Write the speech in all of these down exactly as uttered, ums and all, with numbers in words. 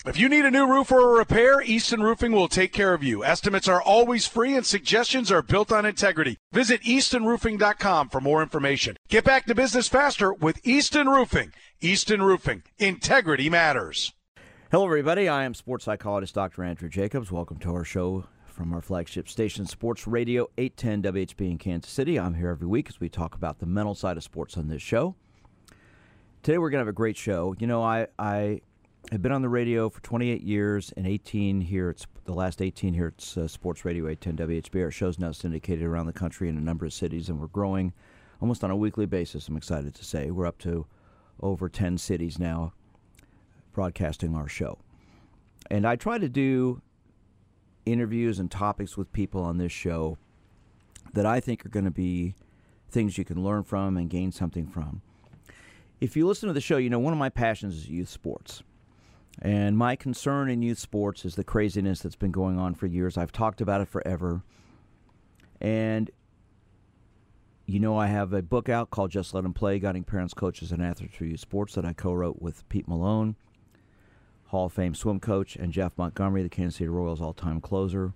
If you need a new roof or a repair, Easton Roofing will take care of you. Estimates are always free and suggestions are built on integrity. Visit easton roofing dot com for more information. Get back to business faster with Easton Roofing. Easton Roofing. Integrity matters. Hello, everybody. I am sports psychologist Doctor Andrew Jacobs. Welcome to our show from our flagship station, Sports Radio eight ten W H B in Kansas City. I'm here every week as we talk about the mental side of sports on this show. Today we're going to have a great show. You know, I... I I've been on the radio for twenty-eight years and eighteen here. It's the last eighteen here at uh, Sports Radio eight ten W H B. Our show's now syndicated around the country in a number of cities, and we're growing almost on a weekly basis, I'm excited to say. We're up to over ten cities now broadcasting our show. And I try to do interviews and topics with people on this show that I think are going to be things you can learn from and gain something from. If you listen to the show, you know one of my passions is youth sports. And my concern in youth sports is the craziness that's been going on for years. I've talked about it forever. And, you know, I have a book out called Just Let 'Em Play, Guiding Parents, Coaches, and Athletes Through Youth Sports that I co-wrote with Pete Malone, Hall of Fame swim coach, and Jeff Montgomery, the Kansas City Royals all-time closer.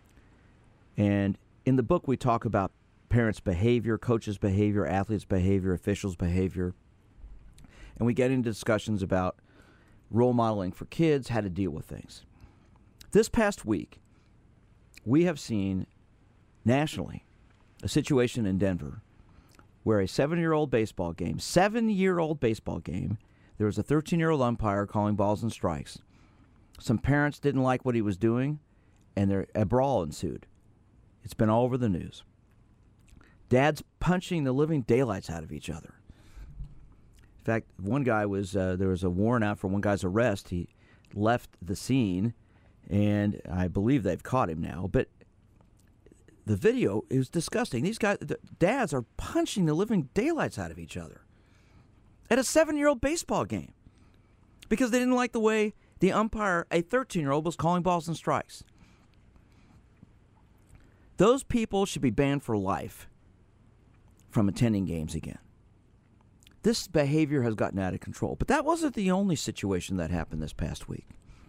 And in the book, we talk about parents' behavior, coaches' behavior, athletes' behavior, officials' behavior. And we get into discussions about role modeling for kids, how to deal with things. This past week, we have seen nationally a situation in Denver where a seven-year-old baseball game, seven-year-old baseball game, there was a thirteen-year-old umpire calling balls and strikes. Some parents didn't like what he was doing, and there, a brawl ensued. It's been all over the news. Dads punching the living daylights out of each other. In fact, one guy was, uh, there was a warrant out for one guy's arrest. He left the scene, and I believe they've caught him now. But the video is disgusting. These guys, the dads are punching the living daylights out of each other at a seven-year-old baseball game because they didn't like the way the umpire, a thirteen-year-old, was calling balls and strikes. Those people should be banned for life from attending games again. This behavior has gotten out of control. But that wasn't the only situation that happened this past week.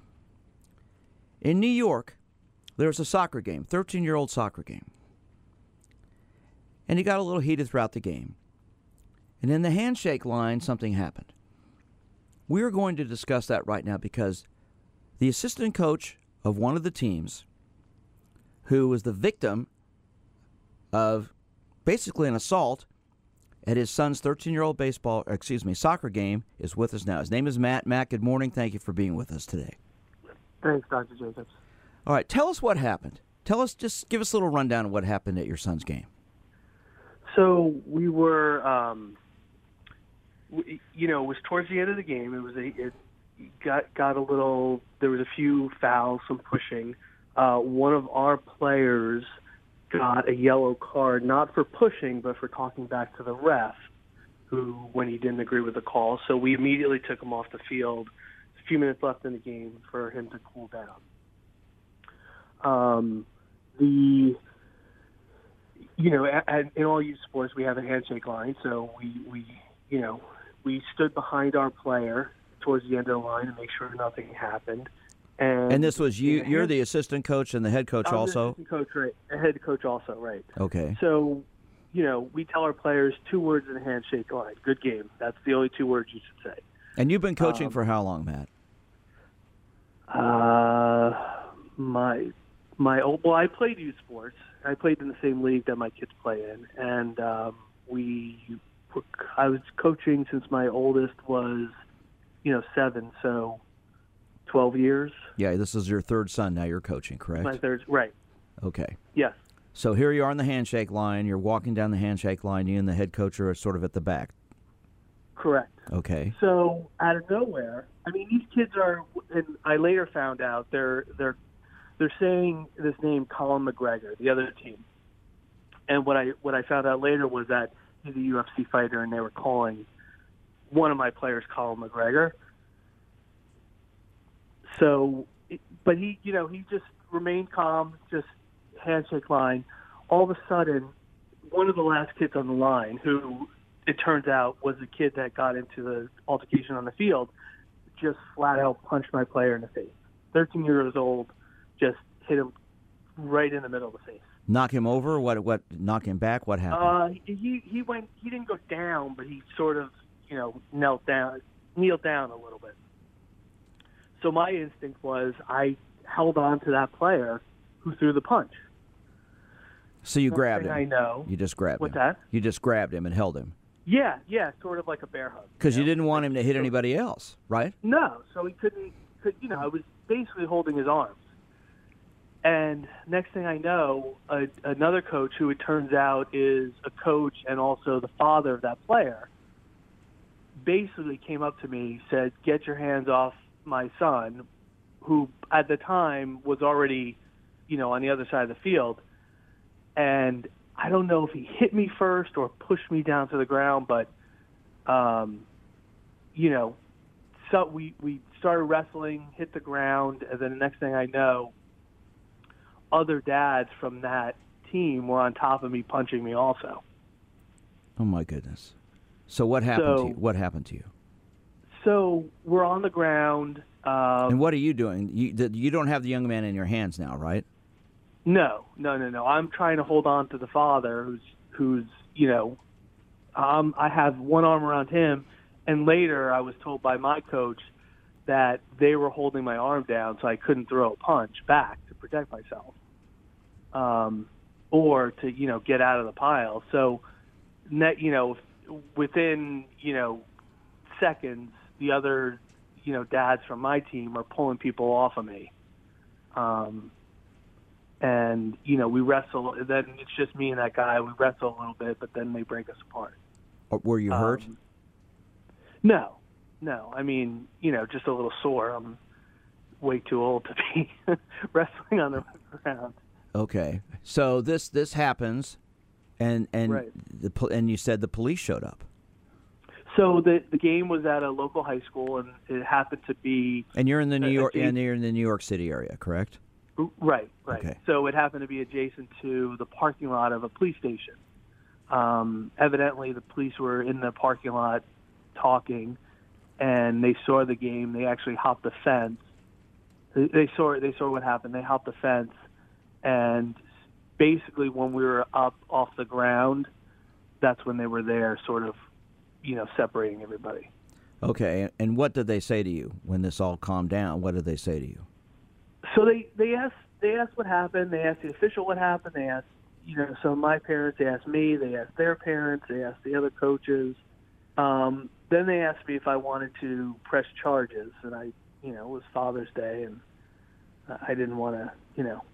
In New York, there was a soccer game, thirteen-year-old soccer game. And he got a little heated throughout the game. And in the handshake line, something happened. We're going to discuss that right now because the assistant coach of one of the teams, who was the victim of basically an assault at his son's thirteen-year-old baseball, excuse me, soccer game, is with us now. His name is Matt. Matt, good morning. Thank you for being with us today. Thanks, Doctor Jacobs. All right, tell us what happened. Tell us, just give us a little rundown of what happened at your son's game. So we were, um, we, you know, it was towards the end of the game. It was a, it got got a little. There was a few fouls, some pushing. Uh, one of our players got a yellow card, not for pushing, but for talking back to the ref, who, when he didn't agree with the call. So we immediately took him off the field. A few minutes left in the game for him to cool down. Um, the, you know, at, at, in all youth sports, we have a handshake line. So we, we, you know, we stood behind our player towards the end of the line to make sure nothing happened. And, and this was you. You're the assistant coach and the head coach I'm also. The assistant coach, right? Head coach also, right? Okay. So, you know, we tell our players two words in a handshake line. Good game. That's the only two words you should say. And you've been coaching um, for how long, Matt? Uh, my my old, well, I played youth sports. I played in the same league that my kids play in, and um, we. I was coaching since my oldest was, you know, seven. So. twelve years. Yeah, this is your third son now you're coaching, correct? My third, right. Okay. Yes. So here you are on the handshake line. You're walking down the handshake line. You and the head coach are sort of at the back. Correct. Okay. So out of nowhere, I mean, these kids are, and I later found out, they're they're they're saying this name, Colin McGregor, the other team. And what I what I found out later was that he's a U F C fighter, and they were calling one of my players Colin McGregor. So, but he, you know, he just remained calm, just handshake line. All of a sudden, one of the last kids on the line, who it turns out was the kid that got into the altercation on the field, just flat out punched my player in the face. thirteen years old, just hit him right in the middle of the face. Knock him over? What? What? Knock him back? What happened? Uh, he he went. He didn't go down, but he sort of, you know, knelt down, kneeled down a little bit. So my instinct was I held on to that player who threw the punch. So you Next grabbed thing him. I know. You just grabbed What's him. that? You just grabbed him and held him. Yeah, yeah, sort of like a bear hug. Because you know? didn't want him to hit anybody else, right? No, so he couldn't. Could you know? I was basically holding his arms. And next thing I know, a, another coach, who it turns out is a coach and also the father of that player, basically came up to me, said, "Get your hands off my son," who at the time was already, you know, on the other side of the field. And I don't know if he hit me first or pushed me down to the ground, but, um, you know, so we, we started wrestling, hit the ground, and then the next thing I know, other dads from that team were on top of me, punching me also. Oh my goodness! So what happened So, to you? What happened to you? So we're on the ground. Um, And what are you doing? You the, you don't have the young man in your hands now, right? no, no, no, no. I'm trying to hold on to the father, who's who's you know, um, I have one arm around him, and later I was told by my coach that they were holding my arm down so I couldn't throw a punch back to protect myself. Um, or to, you know, get out of the pile. So, net, you know, within, you know, seconds, the other, you know, dads from my team are pulling people off of me. Um, and, you know, we wrestle. Then it's just me and that guy. We wrestle a little bit, but then they break us apart. Or were you hurt? Um, no, no. I mean, you know, just a little sore. I'm way too old to be wrestling on the ground. Okay, so this this happens, and and Right. the pol- and you said the police showed up, So the the game was at a local high school, and it happened to be and you're in the New Uh, York uh, and you're in the New York City area, correct? right, right. Okay. So it happened to be adjacent to the parking lot of a police station. Um, evidently, the police were in the parking lot talking, and they saw the game. They actually hopped the fence. They, they saw they saw what happened. They hopped the fence. And basically, when we were up off the ground, that's when they were there, sort of, you know, separating everybody. Okay, and what did they say to you when this all calmed down? What did they say to you? So they, they asked they asked what happened. They asked the official what happened. They asked, you know, so my parents, they asked me. They asked their parents. They asked the other coaches. Um, then they asked me if I wanted to press charges, and I, you know, it was Father's Day, and I didn't want to, you know.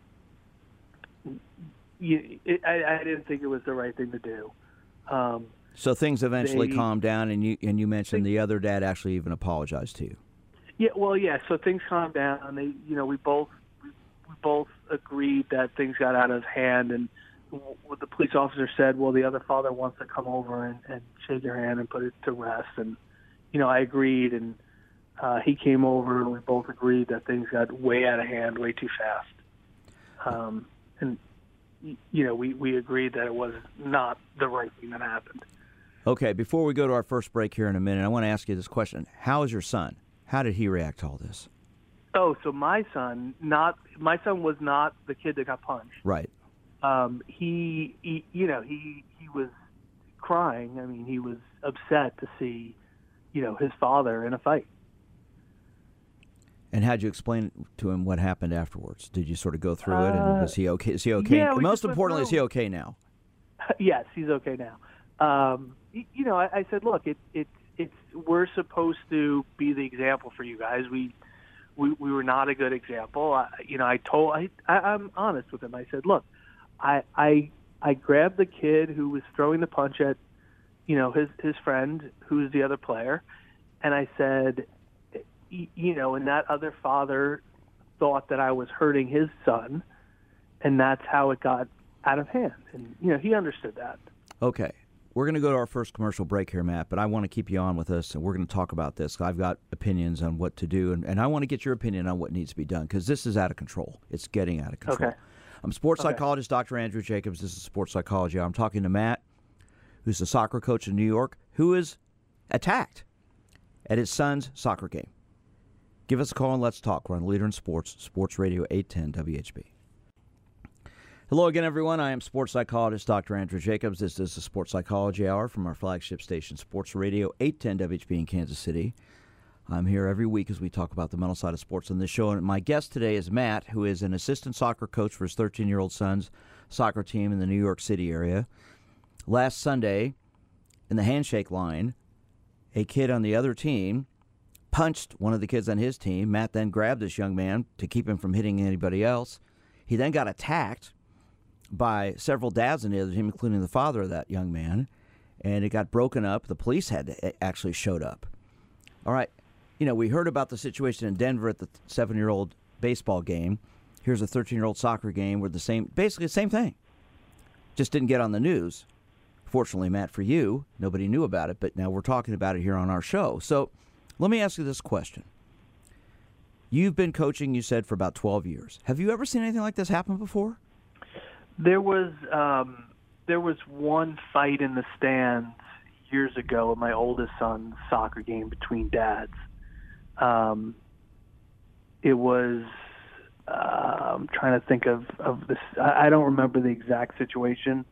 You, it, I, I didn't think it was the right thing to do. Um, So things eventually They- calmed down, and you and you mentioned the other dad actually even apologized to you. yeah, well, yeah. So things calmed down, and they, you know, we both we, we both agreed that things got out of hand, and what the police officer said, well, the other father wants to come over and, and shake your hand and put it to rest, and you know, I agreed, and uh, he came over, and we both agreed that things got way out of hand, way too fast. Um, and you know, we, we agreed that it was not the right thing that happened. Okay, before we go to our first break here in a minute, I want to ask you this question. How is your son? How did he react to all this? Oh, so my son, not my son was not the kid that got punched. Right. Um, he, he, you know, he he was crying. I mean, he was upset to see, you know, his father in a fight. And how'd you explain to him what happened afterwards? Did you sort of go through it, and Uh, was he okay? Is he okay? yeah, we Most just went importantly, is through- he okay now? Yes, he's okay now. Um, y- you know, I, I said, look, it, it, it's we're supposed to be the example for you guys. We, we, we were not a good example. I, you know, I told, I, I, I'm honest with him. I said, look, I, I, I grabbed the kid who was throwing the punch at, you know, his his friend who's the other player, and I said, y- you know, and that other father thought that I was hurting his son, and that's how it got out of hand. And you know, he understood that. Okay. We're going to go to our first commercial break here, Matt, but I want to keep you on with us, and we're going to talk about this. I've got opinions on what to do, and, and I want to get your opinion on what needs to be done, because this is out of control. It's getting out of control. Okay. I'm sports Okay. psychologist Doctor Andrew Jacobs. This is Sports Psychology. I'm talking to Matt, who's the soccer coach in New York, who is attacked at his son's soccer game. Give us a call and let's talk. We're on Leader in Sports, Sports Radio eight ten W H B. Hello again, everyone. I am sports psychologist Doctor Andrew Jacobs. This is the Sports Psychology Hour from our flagship station, Sports Radio eight ten W H B in Kansas City. I'm here every week as we talk about the mental side of sports on this show. And my guest today is Matt, who is an assistant soccer coach for his thirteen-year-old son's soccer team in the New York City area. Last Sunday, in the handshake line, a kid on the other team punched one of the kids on his team. Matt then grabbed this young man to keep him from hitting anybody else. He then got attacked by several dads on the other team, including the father of that young man, and it got broken up. The police had to, actually showed up. All right, you know, we heard about the situation in Denver at the seven-year-old baseball game. Here's a thirteen-year-old soccer game where the same, basically the same thing, just didn't get on the news. Fortunately, Matt, for you, nobody knew about it, but now we're talking about it here on our show. So let me ask you this question. You've been coaching, you said, for about twelve years. Have you ever seen anything like this happen before? There was um, there was one fight in the stands years ago at my oldest son's soccer game between dads. Um, it was uh, I'm trying to think of of this. I, I don't remember the exact situation,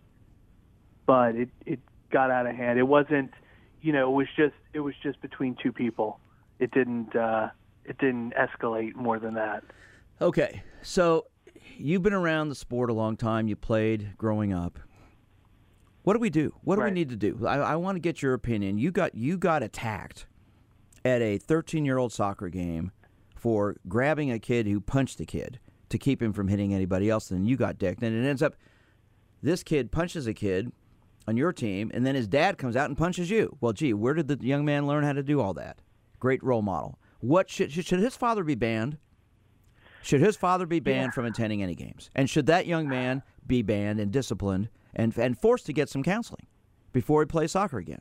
but it, it got out of hand. It wasn't, you know, it was just it was just between two people. It didn't uh, it didn't escalate more than that. Okay, so you've been around the sport a long time. You played growing up. What do we do? What do Right. we need to do? I, I want to get your opinion. You got you got attacked at a thirteen-year-old soccer game for grabbing a kid who punched a kid to keep him from hitting anybody else, and you got dicked. And it ends up this kid punches a kid on your team, and then his dad comes out and punches you. Well, gee, where did the young man learn how to do all that? Great role model. What should should, should his father be banned? Should his father be banned Yeah. from attending any games? And should that young man be banned and disciplined and and forced to get some counseling before he plays soccer again?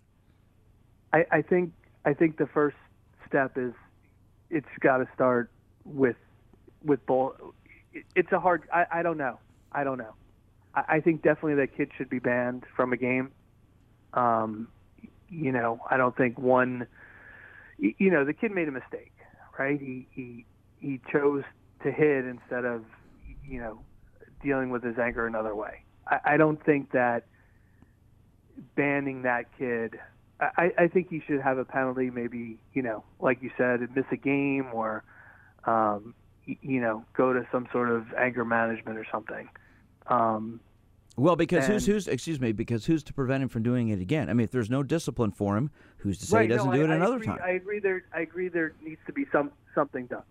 I, I think I think the first step is it's got to start with with both. It, it's a hard. I, I don't know. I don't know. I, I think definitely that kid should be banned from a game. Um, you know, I don't think one. You know, the kid made a mistake, right? He he he chose to hit instead of, you know, dealing with his anger another way. I, I don't think that banning that kid, I, I think he should have a penalty, maybe, you know, like you said, miss a game or, um, you know, go to some sort of anger management or something. Um, Well, because and, who's who's excuse me, because who's to prevent him from doing it again? I mean, if there's no discipline for him, who's to say right, he doesn't no, do I, it I another agree, time? I agree. There, I agree. There needs to be some something done.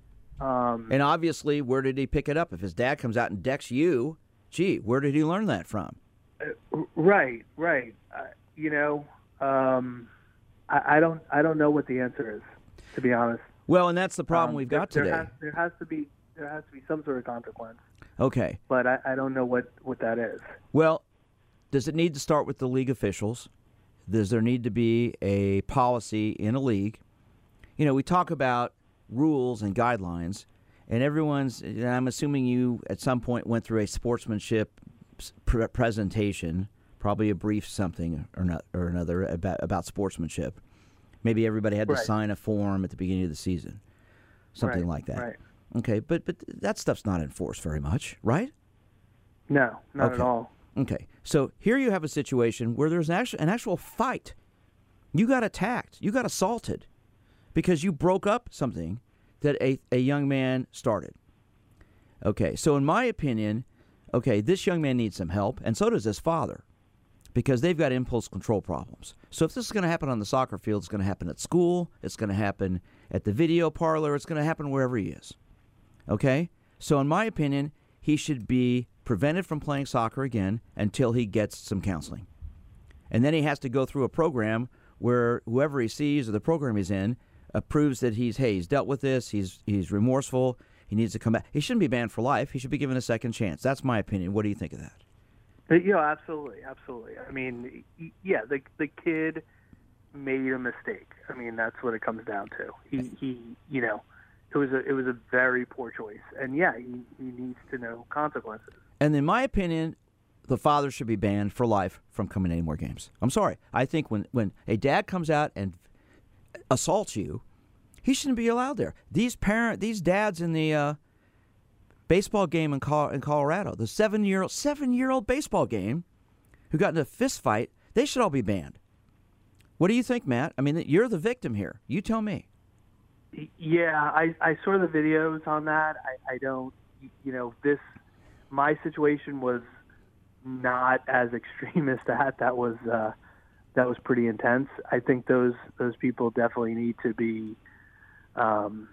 Um, And obviously, where did he pick it up? If his dad comes out and decks you, gee, where did he learn that from? Right, right. Uh, you know, um, I, I don't, I don't know what the answer is, to be honest. Well, and that's the problem Um, we've there, got today. There has, there has to be, there has to be some sort of consequence. Okay. But I, I don't know what, what that is. Well, does it need to start with the league officials? Does there need to be a policy in a league? You know, we talk about rules and guidelines, and everyone's, and I'm assuming you at some point went through a sportsmanship pre- presentation, probably a brief something or, not, or another about, about sportsmanship. Maybe everybody had to Right. sign a form at the beginning of the season, something Right, like that. right. Okay, but but that stuff's not enforced very much, right? No, not Okay. at all. Okay, so here you have a situation where there's an actual, an actual fight. You got attacked. You got assaulted because you broke up something that a, a young man started. Okay, so in my opinion, okay, this young man needs some help, and so does his father, because they've got impulse control problems. So if this is going to happen on the soccer field, it's going to happen at school, it's going to happen at the video parlor, it's going to happen wherever he is. Okay? So in my opinion, he should be prevented from playing soccer again until he gets some counseling. And then he has to go through a program where whoever he sees or the program he's in uh, proves that he's, hey, he's dealt with this, he's he's remorseful, he needs to come back. He shouldn't be banned for life. He should be given a second chance. That's my opinion. What do you think of that? But, you know, absolutely, absolutely. I mean, y- yeah, the the kid made a mistake. I mean, that's what it comes down to. He, he you know, it was a it was a very poor choice, and yeah, he, he needs to know consequences. And in my opinion, the father should be banned for life from coming to any more games. I'm sorry. I think when, when a dad comes out and assaults you, He shouldn't be allowed there. These parent, these dads in the uh, baseball game in, Col- in Colorado, the seven-year-old seven-year-old baseball game, who got in a fist fight, they should all be banned. What do you think, Matt? I mean, you're the victim here. You tell me. Yeah, I, I saw the videos on that. I, I don't, you know, this, my situation was not as extreme as that. That was, uh, that was pretty intense. I think those, those people definitely need to be, um,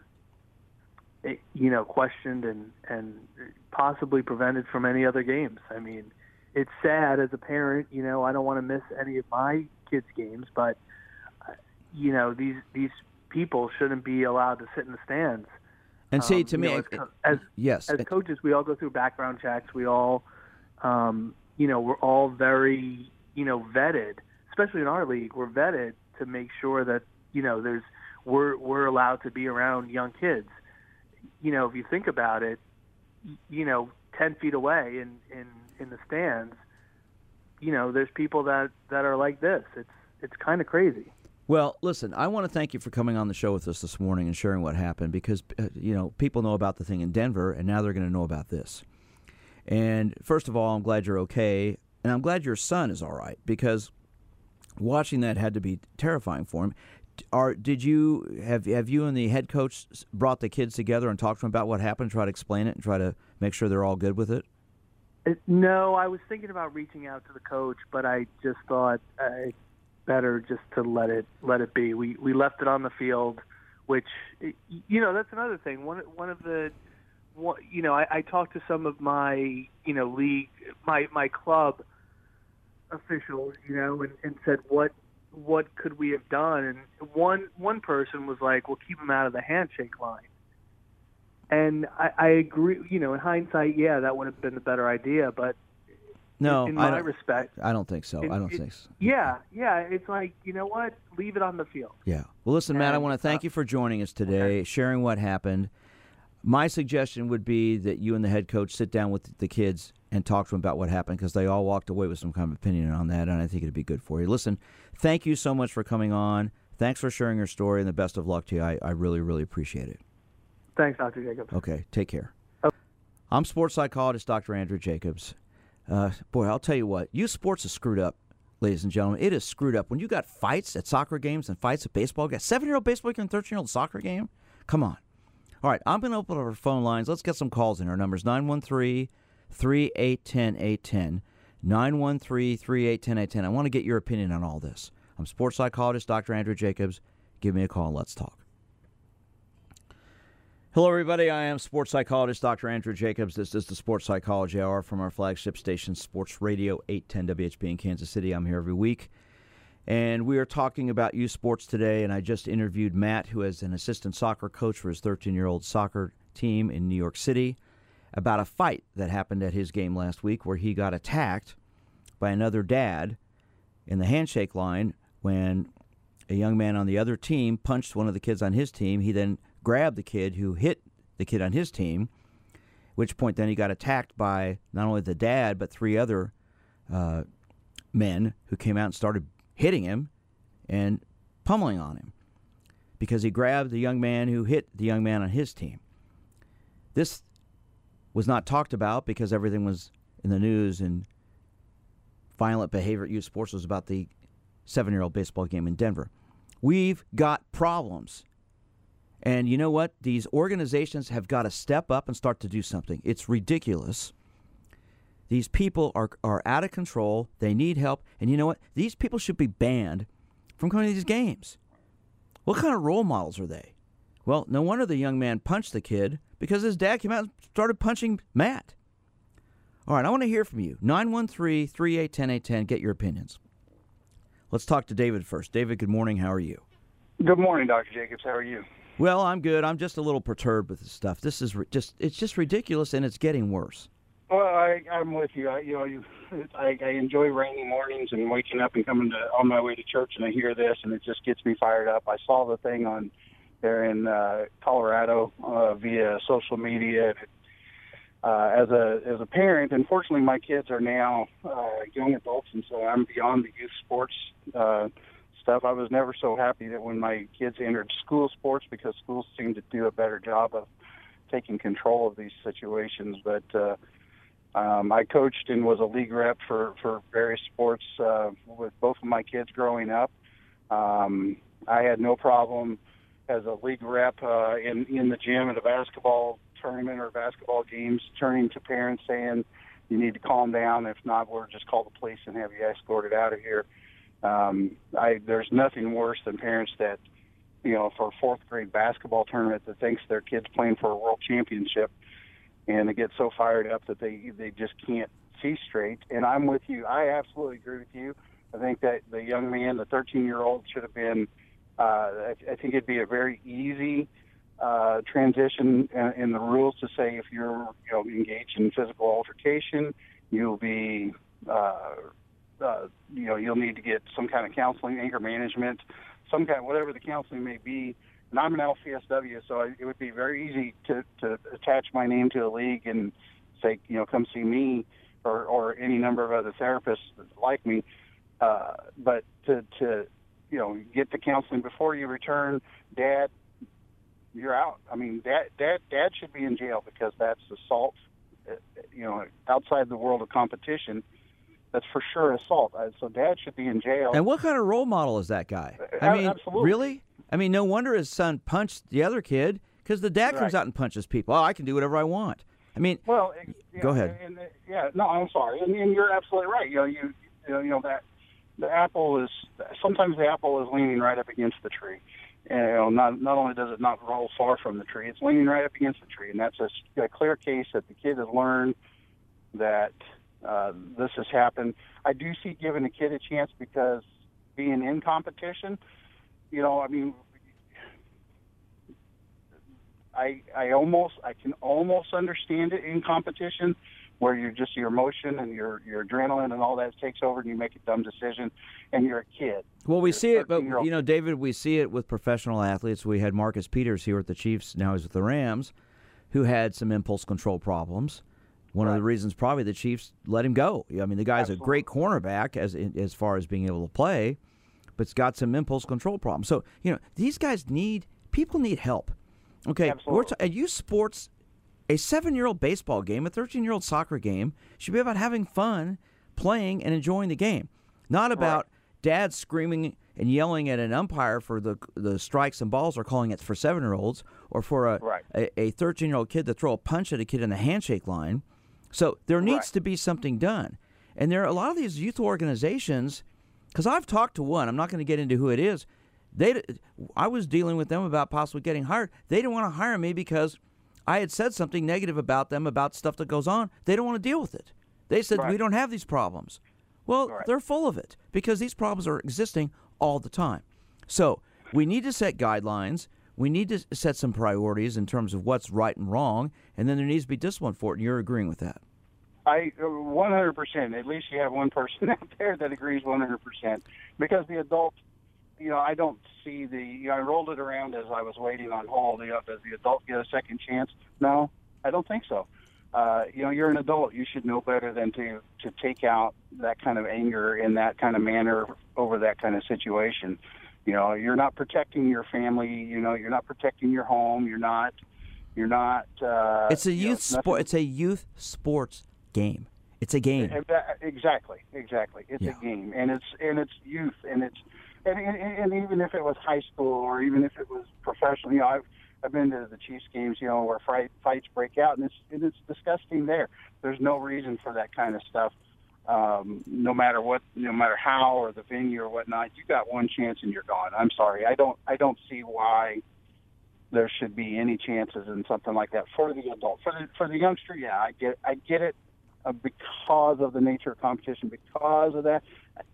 you know, questioned and, and possibly prevented from any other games. I mean, it's sad as a parent, you know, I don't want to miss any of my kids' games, but, uh, you know, these, these people shouldn't be allowed to sit in the stands. And see, um, to me, know, as, co- as, yes, as coaches, we all go through background checks. We all, um, you know, we're all very, you know, vetted, especially in our league, we're vetted to make sure that, you know, there's, we're, we're allowed to be around young kids. You know, if you think about it, you know, ten feet away in, in, in the stands, you know, there's people that, that are like this. It's, it's kind of crazy. Well, listen, I want to thank you for coming on the show with us this morning and sharing what happened because, uh, you know, people know about the thing in Denver, and now they're going to know about this. And first of all, I'm glad you're okay, and I'm glad your son is all right because watching that had to be terrifying for him. Are, did you have have you and the head coach brought the kids together and talked to them about what happened, try to explain it, and try to make sure they're all good with it? it no, I was thinking about reaching out to the coach, but I just thought uh, better just to let it let it be. We we left it on the field, which you know that's another thing. One one of the one, you know I, I talked to some of my you know league my my club officials you know and, and said what. what could we have done? And one one person was like, well, keep him out of the handshake line. And I, I agree, you know, in hindsight, yeah, that would have been the better idea. But no, in, in I my don't, respect, I don't think so. it, I don't it, think so. Yeah, yeah, it's like, you know what? Leave it on the field. Yeah. Well, listen, Matt, and, I want to thank uh, you for joining us today, okay. sharing what happened. My suggestion would be that you and the head coach sit down with the kids and talk to them about what happened because they all walked away with some kind of opinion on that, and I think it'd be good for you. Listen, thank you so much for coming on. Thanks for sharing your story, and the best of luck to you. I, I really, really appreciate it. Thanks, Doctor Jacobs. Okay, take care. Okay. I'm sports psychologist Doctor Andrew Jacobs. Uh, boy, I'll tell you what, youth sports is screwed up, ladies and gentlemen. It is screwed up. When you got fights at soccer games and fights at baseball games, seven-year-old baseball game and thirteen-year-old soccer game, come on. All right, I'm going to open up our phone lines. Let's get some calls in. Our number's nine one three, three eight one zero, eight one zero. nine one three, three eight one zero, eight one zero. I want to get your opinion on all this. I'm sports psychologist Doctor Andrew Jacobs. Give me a call and let's talk. Hello, everybody. I am sports psychologist Doctor Andrew Jacobs. This is the Sports Psychology Hour from our flagship station, Sports Radio eight ten W H B in Kansas City. I'm here every week. And we are talking about youth sports today, and I just interviewed Matt, who is an assistant soccer coach for his thirteen-year-old soccer team in New York City, about a fight that happened at his game last week where he got attacked by another dad in the handshake line when a young man on the other team punched one of the kids on his team. He then grabbed the kid who hit the kid on his team, at which point then he got attacked by not only the dad but three other uh, men who came out and started hitting him and pummeling on him because he grabbed the young man who hit the young man on his team. This was not talked about because everything was in the news and violent behavior at youth sports was about the seven-year-old baseball game in Denver. We've got problems. And you know what? These organizations have got to step up and start to do something. It's ridiculous. These people are are out of control. They need help. And you know what? These people should be banned from coming to these games. What kind of role models are they? Well, no wonder the young man punched the kid because his dad came out and started punching Matt. All right, I want to hear from you. nine one three, three eight one zero, eight one zero. Get your opinions. Let's talk to David first. David, good morning. How are you? Good morning, Doctor Jacobs. How are you? Well, I'm good. I'm just a little perturbed with this stuff. This is just, it's just ridiculous, and it's getting worse. Well, I, I'm with you. I, you know, you, I, I enjoy rainy mornings and waking up and coming to on my way to church, and I hear this, and it just gets me fired up. I saw the thing on there in uh, Colorado uh, via social media. Uh, as a as a parent, unfortunately, my kids are now uh, young adults, and so I'm beyond the youth sports uh, stuff. I was never so happy that when my kids entered school sports, because schools seem to do a better job of taking control of these situations. But uh, um, I coached and was a league rep for, for various sports uh, with both of my kids growing up. Um, I had no problem as a league rep uh, in, in the gym at a basketball tournament or basketball games, turning to parents saying, you need to calm down. If not, we'll just call the police and have you escorted out of here. Um, I, there's nothing worse than parents that, you know, for a fourth grade basketball tournament that thinks their kid's playing for a world championship, and they get so fired up that they they just can't see straight. And I'm with you. I absolutely agree with you. I think that the young man, the thirteen-year-old, should have been. Uh, I, I think it'd be a very easy uh, transition in, in the rules to say if you're, you know, engaged in physical altercation, you'll be. Uh, Uh, you know, you'll need to get some kind of counseling, anger management, some kind, whatever the counseling may be. And I'm an L C S W, so I, it would be very easy to, to attach my name to a league and say, you know, come see me or, or any number of other therapists like me. Uh, but to, to, you know, get the counseling before you return, Dad, you're out. I mean, Dad, Dad, Dad should be in jail because that's assault, you know, outside the world of competition. That's for sure assault. So Dad should be in jail. And what kind of role model is that guy? I mean, Absolutely. Really? I mean, no wonder his son punched the other kid because the dad comes Right. out and punches people. Oh, I can do whatever I want. I mean, well, yeah, go ahead. And, and, yeah, no, I'm sorry, and, and you're absolutely right. You know, you, you know, you know that the apple is sometimes the apple is leaning right up against the tree. And, you know, not not only does it not roll far from the tree, it's leaning right up against the tree, and that's a, a clear case that the kid has learned that. Uh, this has happened. I do see giving a kid a chance because being in competition, you know, I mean, I I almost I can almost understand it in competition where you're just your emotion and your your adrenaline and all that takes over and you make a dumb decision and you're a kid. Well, we You're see it, but, thirteen-year-old. you know, David, we see it with professional athletes. We had Marcus Peters here at the Chiefs. Now he's with the Rams, who had some impulse control problems. One Right. of the reasons probably the Chiefs let him go. I mean, the guy's Absolutely. a great cornerback as as far as being able to play, but it's got some impulse control problems. So, you know, these guys need, people need help. Okay, Absolutely. we're t- at youth sports, a seven-year-old baseball game, a thirteen-year-old soccer game should be about having fun, playing, and enjoying the game, not about dad screaming and yelling at an umpire for the the strikes and balls or calling it for seven-year-olds or for a, Right. a, a thirteen-year-old kid to throw a punch at a kid in the handshake line. So there needs Right. to be something done. And there are a lot of these youth organizations, because I've talked to one, I'm not going to get into who it is. They, I was dealing with them about possibly getting hired. They didn't want to hire me because I had said something negative about them, about stuff that goes on. They don't want to deal with it. They said, Right. we don't have these problems. Well, Right. they're full of it because these problems are existing all the time. So we need to set guidelines. We need to set some priorities in terms of what's right and wrong, and then there needs to be discipline for it, and you're agreeing with that. I one hundred percent. At least you have one person out there that agrees one hundred percent. Because the adult, you know, I don't see the. You know, I rolled it around as I was waiting on hold. You know, does the adult get a second chance? No, I don't think so. Uh, you know, you're an adult. You should know better than to to take out that kind of anger in that kind of manner over that kind of situation. You know, you're not protecting your family. You know, you're not protecting your home. You're not. You're not. Uh, It's a you know, youth nothing- sport. It's a youth sports game. It's a game. Exactly, exactly. It's Yeah. a game, and it's and it's youth, and it's and, and, and even if it was high school or even if it was professional, you know, I've I've been to the Chiefs games, you know, where fight, fights break out, and it's and it's disgusting there. There's no reason for that kind of stuff. Um, no matter what, no matter how or the venue or whatnot, you got one chance and you're gone. I'm sorry, I don't I don't see why there should be any chances in something like that for the adult. For the for the youngster, yeah, I get I get it. Uh, because of the nature of competition, because of that,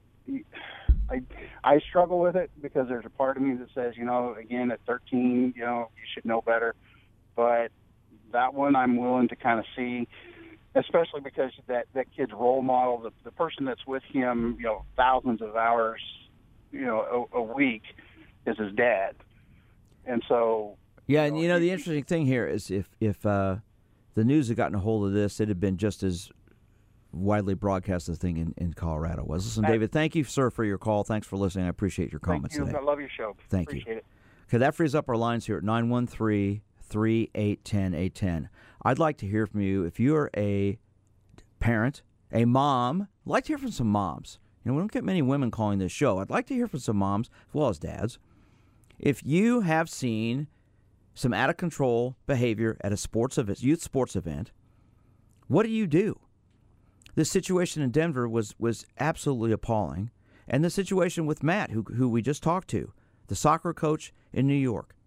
I, I struggle with it because there's a part of me that says, you know, again, at thirteen, you know, you should know better. But that one I'm willing to kind of see, especially because that, that kid's role model, the, the person that's with him, you know, thousands of hours, you know, a, a week is his dad. And so... Yeah, you and know, you know, the he- interesting thing here is if, if uh, the news had gotten a hold of this, it had been just as widely broadcasted thing in, in Colorado was. Listen, David, thank you, sir, for your call. Thanks for listening. I appreciate your comments Thank you. today. I love your show. Thank appreciate you. It. Okay, that frees up our lines here at nine one three, three eight one zero, eight one zero. I'd like to hear from you. If you're a parent, a mom, I'd like to hear from some moms. You know, we don't get many women calling this show. I'd like to hear from some moms as well as dads. If you have seen some out-of-control behavior at a sports event, youth sports event, what do you do? This situation in Denver was was absolutely appalling. And the situation with Matt, who who we just talked to, the soccer coach in New York,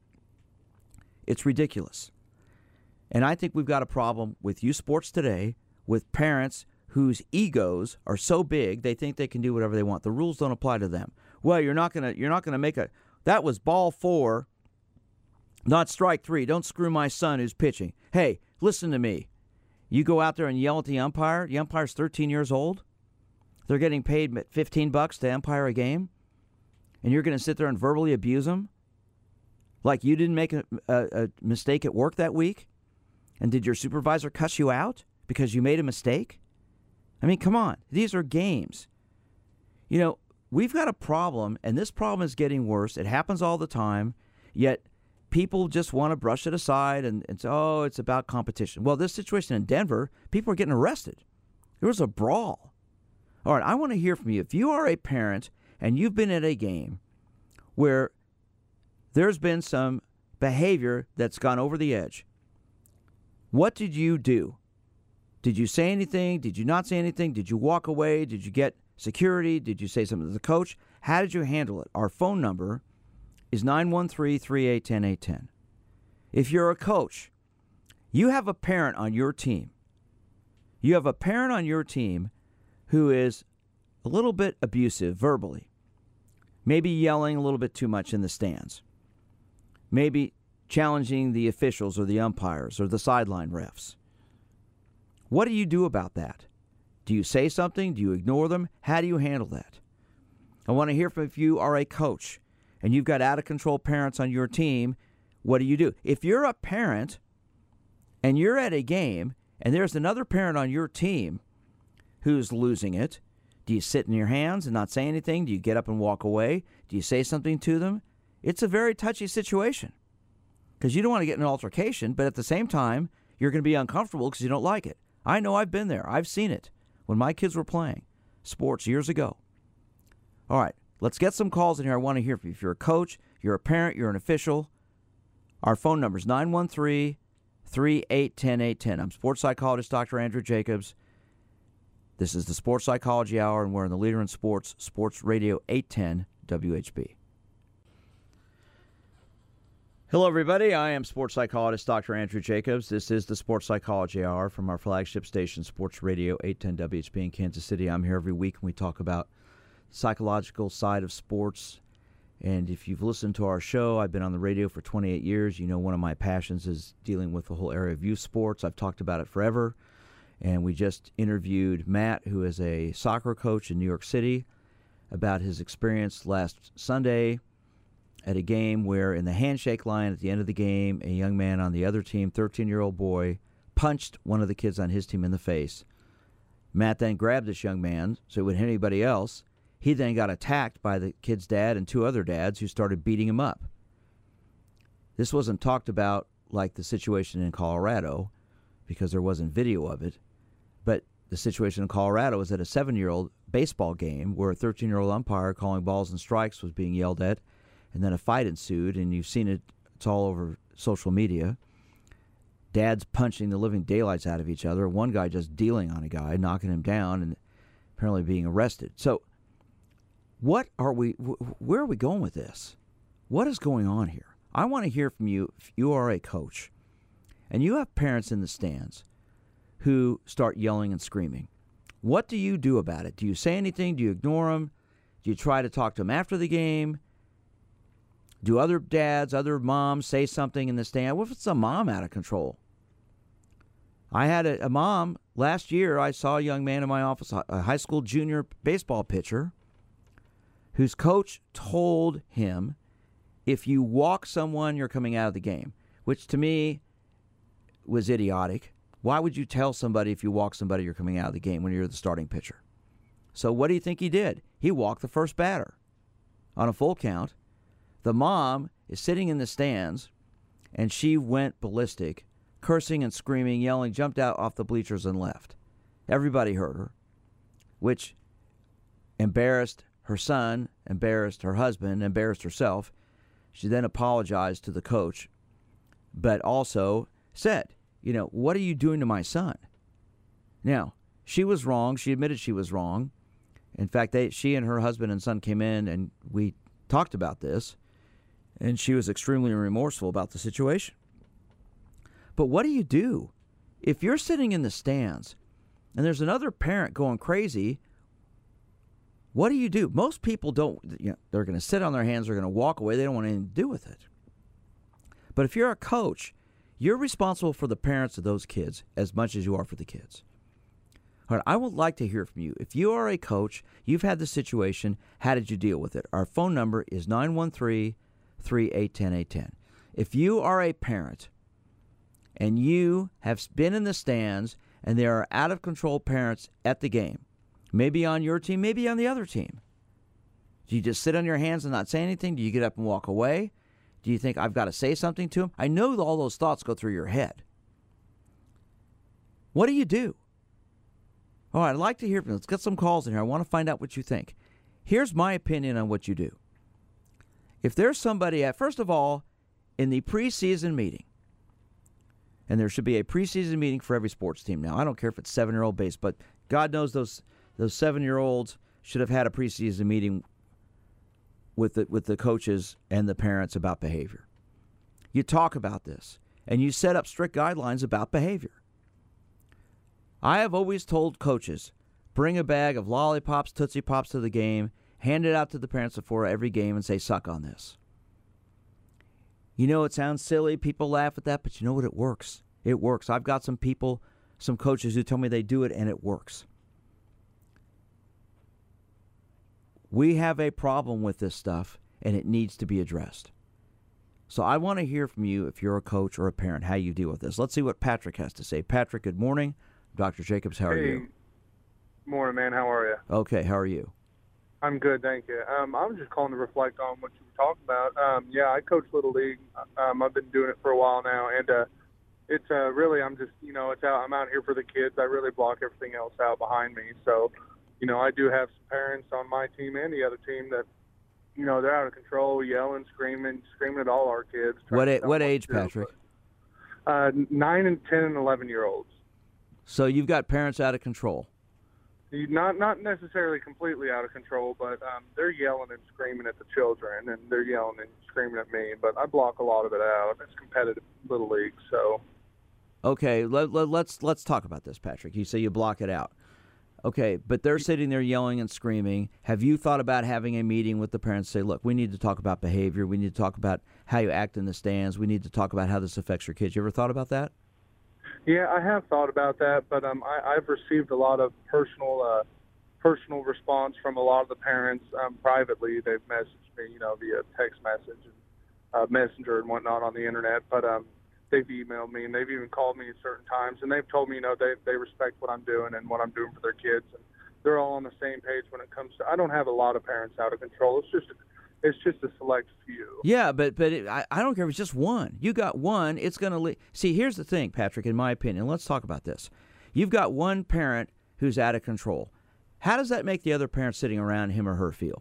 it's ridiculous. And I think we've got a problem with youth sports today with parents whose egos are so big they think they can do whatever they want. The rules don't apply to them. Well, you're not gonna you're not gonna make a that was ball four, not strike three. Don't screw my son who's pitching. Hey, listen to me. You go out there and yell at the umpire. The umpire's thirteen years old. They're getting paid fifteen bucks to umpire a game, and you're going to sit there and verbally abuse them like you didn't make a, a, a mistake at work that week? And did your supervisor cuss you out because you made a mistake? I mean, come on. These are games. You know, we've got a problem, and this problem is getting worse. It happens all the time, yet people just want to brush it aside and, and say, oh, it's about competition. Well, this situation in Denver, people are getting arrested. There was a brawl. All right, I want to hear from you. If you are a parent and you've been at a game where there's been some behavior that's gone over the edge, what did you do? Did you say anything? Did you not say anything? Did you walk away? Did you get security? Did you say something to the coach? How did you handle it? Our phone number is nine one three, three eight one zero, eight one zero. If you're a coach, you have a parent on your team. You have a parent on your team who is a little bit abusive verbally, maybe yelling a little bit too much in the stands, maybe challenging the officials or the umpires or the sideline refs. What do you do about that? Do you say something? Do you ignore them? How do you handle that? I want to hear from if you are a coach and you've got out-of-control parents on your team, what do you do? If you're a parent and you're at a game and there's another parent on your team who's losing it, do you sit in your hands and not say anything? Do you get up and walk away? Do you say something to them? It's a very touchy situation because you don't want to get in an altercation, but at the same time, you're going to be uncomfortable because you don't like it. I know I've been there. I've seen it when my kids were playing sports years ago. All right, let's get some calls in here. I want to hear from you. If you're a coach, you're a parent, you're an official, our phone number is nine one three, three eight one zero, eight one zero. I'm sports psychologist Doctor Andrew Jacobs. This is the Sports Psychology Hour, and we're in the Leader in Sports, Sports Radio eight ten W H B. Hello, everybody. I am sports psychologist Doctor Andrew Jacobs. This is the Sports Psychology Hour from our flagship station, Sports Radio eight ten W H B in Kansas City. I'm here every week, and we talk about the psychological side of sports. And if you've listened to our show, I've been on the radio for twenty-eight years. You know one of my passions is dealing with the whole area of youth sports. I've talked about it forever. And we just interviewed Matt, who is a soccer coach in New York City, about his experience last Sunday at a game where in the handshake line at the end of the game, a young man on the other team, thirteen-year-old boy, punched one of the kids on his team in the face. Matt then grabbed this young man so it wouldn't hit anybody else. He then got attacked by the kid's dad and two other dads who started beating him up. This wasn't talked about like the situation in Colorado because there wasn't video of it. But the situation in Colorado was at a seven-year-old baseball game where a thirteen-year-old umpire calling balls and strikes was being yelled at, and then a fight ensued, and you've seen it. It's all over social media. Dads punching the living daylights out of each other. One guy just dealing on a guy, knocking him down, and apparently being arrested. So what are we, where are we going with this? What is going on here? I want to hear from you if you are a coach, and you have parents in the stands who start yelling and screaming. What do you do about it? Do you say anything? Do you ignore them? Do you try to talk to them after the game? Do other dads, other moms say something in the stand? What if it's a mom out of control? I had a, a mom, last year I saw a young man in my office, a high school junior baseball pitcher, whose coach told him, if you walk someone, you're coming out of the game, which to me was idiotic. Why would you tell somebody if you walk somebody you're coming out of the game when you're the starting pitcher? So what do you think he did? He walked the first batter on a full count. The mom is sitting in the stands, and she went ballistic, cursing and screaming, yelling, jumped out off the bleachers and left. Everybody heard her, which embarrassed her son, embarrassed her husband, embarrassed herself. She then apologized to the coach, but also said, you know, what are you doing to my son? Now, she was wrong. She admitted she was wrong. In fact, they, she and her husband and son came in, and we talked about this, and she was extremely remorseful about the situation. But what do you do? If you're sitting in the stands and there's another parent going crazy, what do you do? Most people don't, you know, they're going to sit on their hands, they're going to walk away, they don't want anything to do with it. But if you're a coach, you're responsible for the parents of those kids as much as you are for the kids. All right, I would like to hear from you. If you are a coach, you've had this situation, how did you deal with it? Our phone number is nine one three, three eight one zero, eight one zero. If you are a parent and you have been in the stands and there are out-of-control parents at the game, maybe on your team, maybe on the other team, do you just sit on your hands and not say anything? Do you get up and walk away? Do you think, I've got to say something to him? I know all those thoughts go through your head. What do you do? All right, I'd like to hear from you. Let's get some calls in here. I want to find out what you think. Here's my opinion on what you do. If there's somebody at, first of all, in the preseason meeting, and there should be a preseason meeting for every sports team now. I don't care if it's seven-year-old base, but God knows those those seven-year-olds should have had a preseason meeting with the, with the coaches and the parents about behavior. You talk about this, and you set up strict guidelines about behavior. I have always told coaches, bring a bag of lollipops, Tootsie Pops to the game, hand it out to the parents before every game and say, suck on this. You know, it sounds silly. People laugh at that, but you know what? It works. It works. I've got some people, some coaches who tell me they do it, and it works. We have a problem with this stuff, and it needs to be addressed. So I want to hear from you, if you're a coach or a parent, how you deal with this. Let's see what Patrick has to say. Patrick, good morning. Doctor Jacobs, how are hey, you? Morning, man. How are you? Okay, how are you? I'm good, thank you. Um, I was just calling to reflect on what you were talking about. Um, yeah, I coach Little League. Um, I've been doing it for a while now, and uh, it's uh, really, I'm just, you know, it's out. I'm out here for the kids. I really block everything else out behind me. So, you know, I do have some parents on my team and the other team that, you know, they're out of control, yelling, screaming, screaming at all our kids. What a, what age, Patrick? Uh, nine and ten and eleven year olds. So you've got parents out of control. Not not necessarily completely out of control, but um, they're yelling and screaming at the children, and they're yelling and screaming at me. But I block a lot of it out. It's competitive Little League, so. Okay, let, let, let's let's talk about this, Patrick. You say you block it out. Okay, but they're sitting there yelling and screaming. Have you thought about having a meeting with the parents? Say, look, we need to talk about behavior. We need to talk about how you act in the stands. We need to talk about how this affects your kids. You ever thought about that? Yeah, I have thought about that, but um, I, I've received a lot of personal, uh, personal response from a lot of the parents um, privately. They've messaged me, you know, via text message and uh, messenger and whatnot on the internet. But um, they've emailed me and they've even called me at certain times, and they've told me, you know, they they respect what I'm doing and what I'm doing for their kids, and they're all on the same page when it comes to. I don't have a lot of parents out of control. It's just. It's just a select few. Yeah, but but it, I, I don't care if it's just one. You got one, it's going to le- see, here's the thing, Patrick, in my opinion. Let's talk about this. You've got one parent who's out of control. How does that make the other parent sitting around him or her feel?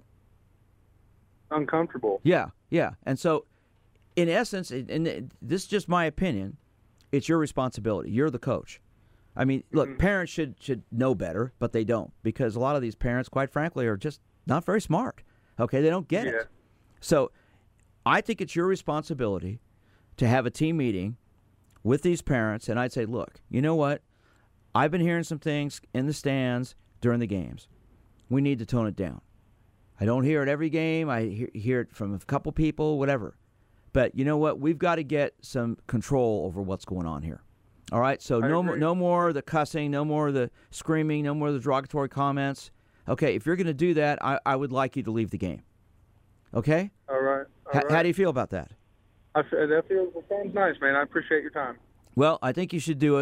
Uncomfortable. Yeah, yeah. And so, in essence, and this is just my opinion, it's your responsibility. You're the coach. I mean, look, mm-hmm. parents should should know better, but they don't, because a lot of these parents, quite frankly, are just not very smart. Okay, they don't get yeah. it. So I think it's your responsibility to have a team meeting with these parents, and I'd say, look, you know what? I've been hearing some things in the stands during the games. We need to tone it down. I don't hear it every game. I hear, hear it from a couple people, whatever. But you know what? We've got to get some control over what's going on here. All right? So I no, agree. no more of the cussing, no more of the screaming, no more of the derogatory comments. Okay, if you're going to do that, I, I would like you to leave the game. Okay? All right. All H- right. How do you feel about that? I feel, that feels that sounds nice, man. I appreciate your time. Well, I think you should do it.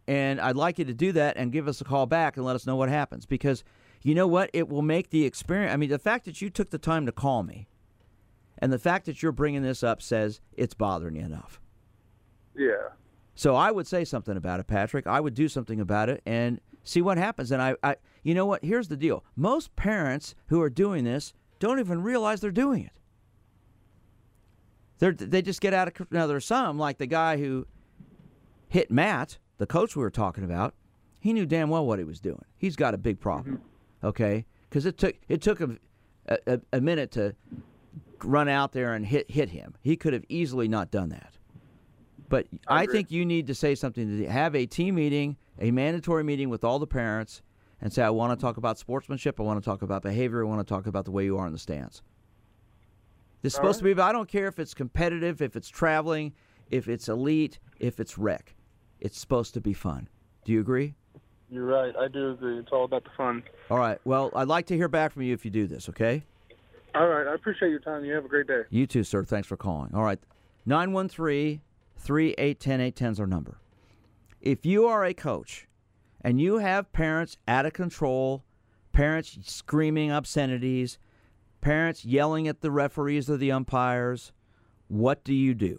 And I'd like you to do that and give us a call back and let us know what happens. Because you know what? It will make the experience. I mean, the fact that you took the time to call me and the fact that you're bringing this up says it's bothering you enough. Yeah. So I would say something about it, Patrick. I would do something about it and see what happens. And I, I you know what? Here's the deal. Most parents who are doing this don't even realize they're doing it. They're, they just get out of – now, there's some, like the guy who hit Matt, the coach we were talking about. He knew damn well what he was doing. He's got a big problem, mm-hmm. okay? Because it took it took him a, a, a minute to run out there and hit, hit him. He could have easily not done that. But I, I think you need to say something, to have a team meeting, a mandatory meeting with all the parents, and say, I want to talk about sportsmanship, I want to talk about behavior, I want to talk about the way you are in the stands. It's supposed right. to be, but I don't care if it's competitive, if it's traveling, if it's elite, if it's rec. It's supposed to be fun. Do you agree? You're right. I do agree. It's all about the fun. All right. Well, I'd like to hear back from you if you do this, okay? All right. I appreciate your time. You have a great day. You too, sir. Thanks for calling. All right. nine one three, three eight one zero, eight one zero is our number. If you are a coach and you have parents out of control, parents screaming obscenities, parents yelling at the referees or the umpires, what do you do?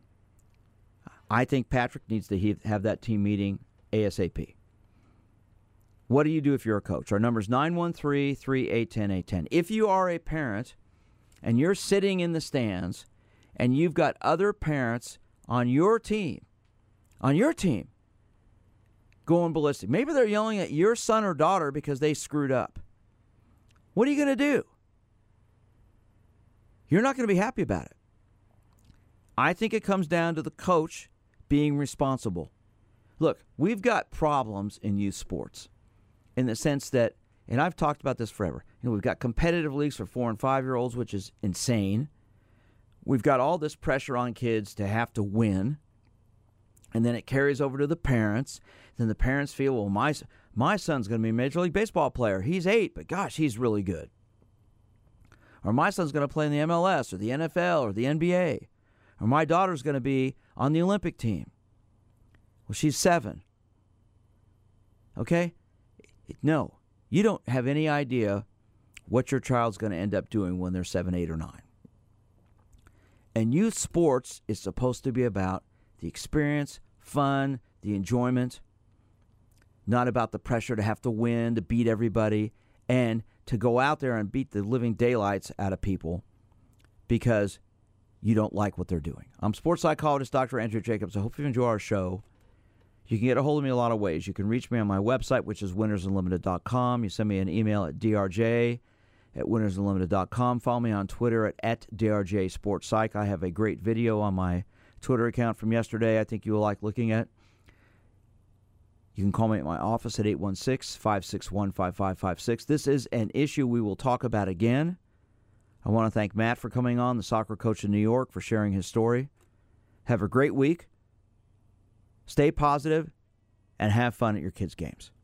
I think Patrick needs to have that team meeting ASAP. What do you do if you're a coach? Our number is nine one three, three eight one zero, eight one zero. If you are a parent and you're sitting in the stands and you've got other parents on your team, on your team, going ballistic. Maybe they're yelling at your son or daughter because they screwed up. What are you going to do? You're not going to be happy about it. I think it comes down to the coach being responsible. Look, we've got problems in youth sports in the sense that, and I've talked about this forever, you know, we've got competitive leagues for four and five-year-olds, which is insane. We've got all this pressure on kids to have to win, and then it carries over to the parents. Then the parents feel, well, my, my son's going to be a Major League Baseball player. He's eight, but gosh, he's really good. Or my son's going to play in the M L S or the N F L or the N B A. Or my daughter's going to be on the Olympic team. Well, she's seven. Okay? No. You don't have any idea what your child's going to end up doing when they're seven, eight, or nine. And youth sports is supposed to be about the experience, fun, the enjoyment, not about the pressure to have to win, to beat everybody, and to go out there and beat the living daylights out of people because you don't like what they're doing. I'm sports psychologist Doctor Andrew Jacobs. I hope you enjoy our show. You can get a hold of me a lot of ways. You can reach me on my website, which is winners unlimited dot com. You send me an email at d r j at winners unlimited dot com. Follow me on Twitter at, at d r j sports psych. I have a great video on my Twitter account from yesterday I think you will like looking at. You can call me at my office at eight one six, five six one, five five five six. This is an issue we will talk about again. I want to thank Matt for coming on, the soccer coach in New York, for sharing his story. Have a great week. Stay positive and have fun at your kids' games.